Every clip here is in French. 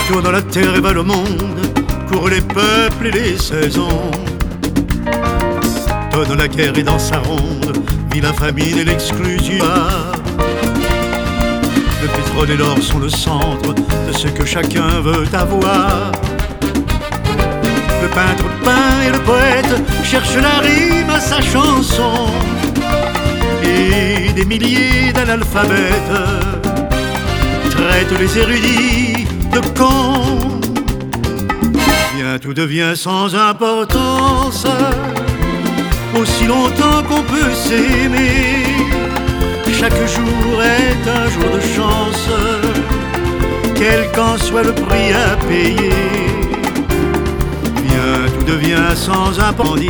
Tourne la terre et va le monde, courent les peuples et les saisons. Tonne la guerre et dans sa ronde vit la famine et l'exclusion. Le pétrole et l'or sont le centre de ce que chacun veut avoir. Le peintre peint et le poète cherchent la rime à sa chanson. Et des milliers d'analphabètes traitent les érudits de cons. Bien tout devient sans importance, aussi longtemps qu'on peut s'aimer. Chaque jour est un jour de chance, quel qu'en soit le prix à payer. Bien tout devient sans importance.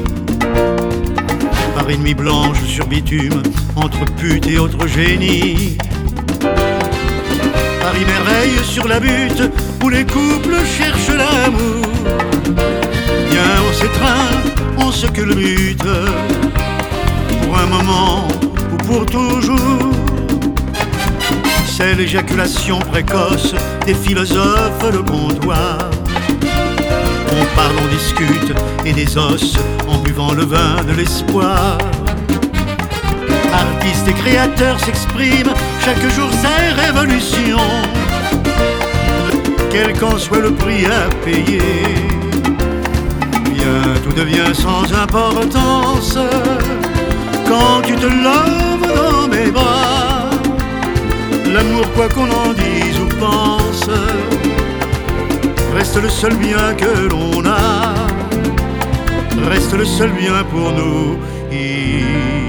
Par une nuit blanche sur bitume, entre putes et autres génies. Paris merveille sur la butte, où les couples cherchent l'amour. Bien on s'étreint, on se culbute, pour un moment ou pour toujours. C'est l'éjaculation précoce des philosophes le comptoir. On parle, on discute, et des os en buvant le vin de l'espoir. Artistes et créateurs s'expriment, chaque jour c'est révolution. Quel qu'en soit le prix à payer, bien tout devient sans importance quand tu te lèves dans mes bras. L'amour, quoi qu'on en dise ou pense, reste le seul bien que l'on a, reste le seul bien pour nous.